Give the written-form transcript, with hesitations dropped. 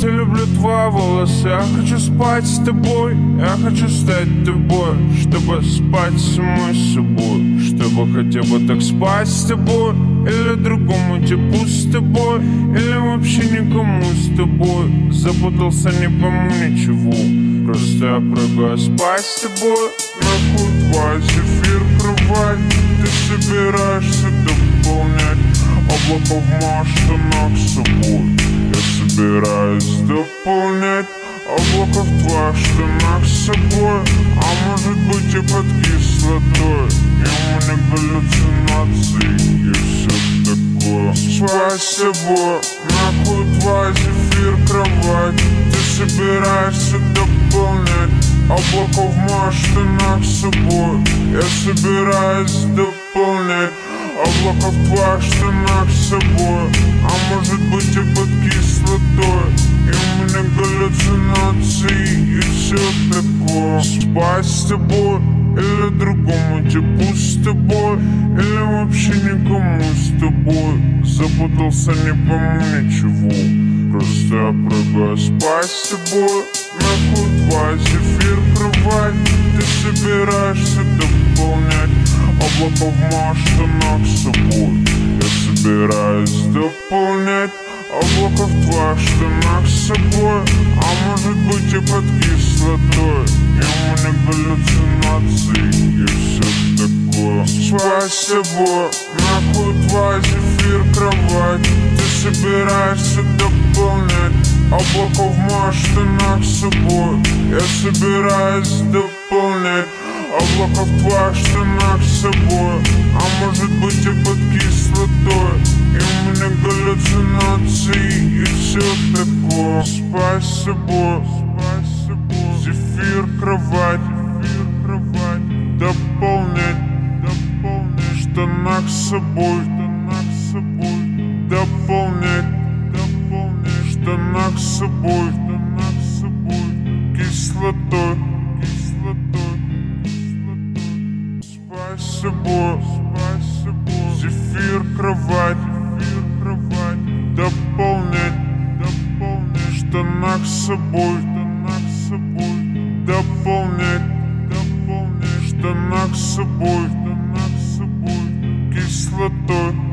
Я люблю твои волосы, я хочу спать с тобой. Я хочу стать тобой, чтобы спать самой собой. Чтобы хотя бы так спать с тобой. Или другому типу с тобой. Или вообще никому с тобой. Запутался, не пойму ничего. Просто я прыгаю спать с тобой. Нахуй твой зефир кровать. Ты собираешься дополнять облако в моих штанах с собой. Я собираюсь дополнять облако в твоих штанах с собой. А может быть и под кислотой. И у меня галлюцинации и все такое. Спать с собой, нахуй твой зефир кровать. Ты собираешься дополнять облако в моих штанах с собой. Я собираюсь дополнять облако в твоих штанах с собой. А может быть и под кислотой. И у меня галлюцинации и все такое. Спать с тобой или другому типу с тобой. Или вообще никому с тобой. Запутался, не пойму ничего. Просто я прыгаю спать с тобой. Нахуй твой зефир кровать. Ты собираешься дополнять облако в моих штанах с собой. Я собираюсь дополнять облако в твоих штанах с собой. А может быть и под кислотой. И у меня галлюцинации и все такое. Спать с собой, нахуй твой зефир кровать. Ты собираешься дополнять облако в моих штанах с собой. Я собираюсь дополнять облако в твоих штанах с собой. А может быть и под кислотой. И у меня галлюцинации и все такое. Спать с собой, зефир кровать. Дополнять в штанах с собой. Дополнять в штанах с собой. Кислотой. Спать с собой, зефир кровать. Дополнять в штанах с собой. Дополнять в штанах с собой. Кислотой.